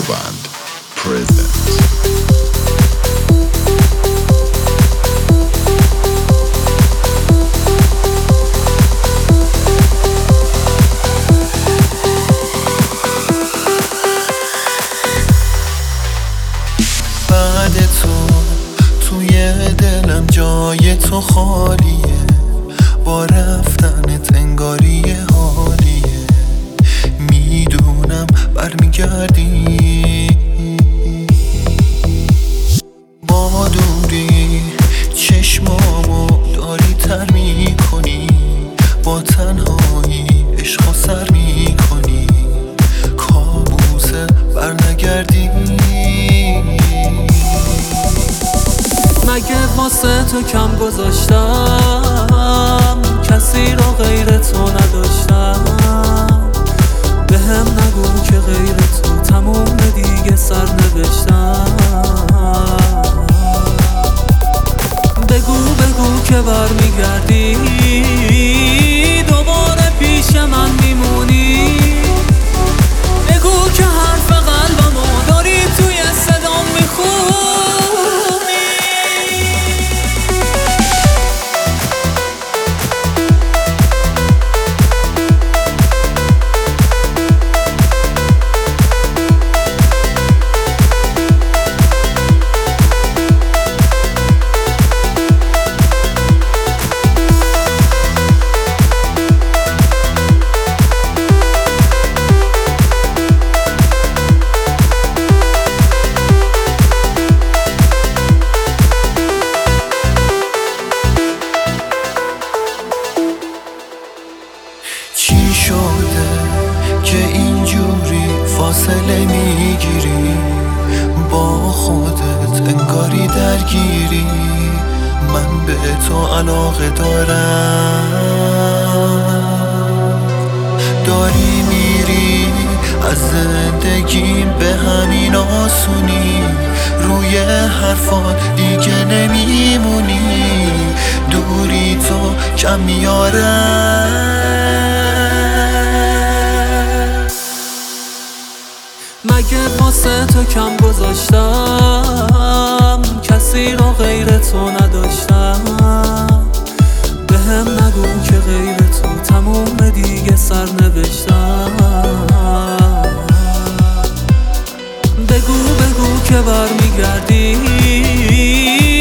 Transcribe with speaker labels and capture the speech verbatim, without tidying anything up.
Speaker 1: Band presents.
Speaker 2: بعد تو توی دلم جای تو خالیه، با رفتنت انگاری حالیه. میدونم برمیگردی، با دوری چشمامو داری تر میکنی، با تنهایی عشقو سر میکنی. کابوسه برنگردی،
Speaker 3: مگه واسه تو کم گذاشتم؟ کسی رو غیر تو نداشتم. به هم نگو که غیر تو تموم دیگه سر نوشتم. بگو بگو که برمیگردی، دوباره پیش من میمونی. بگو که حرف قلبمو داری توی صدام میخونی.
Speaker 2: چی شده که اینجوری فاصله میگیری؟ با خودت انگاری درگیری. من به تو علاقه دارم، داری میری از زندگیم به همین آسونی. روی حرفات دیگه نمیمونی، دوری تو کم میاره.
Speaker 3: مگه واسه تو کم گذاشتم؟ کسی رو غیر تو نداشتم. به هم نگو که غیر تو تموم دیگه سر نوشتم. بگو بگو که برمیگردی،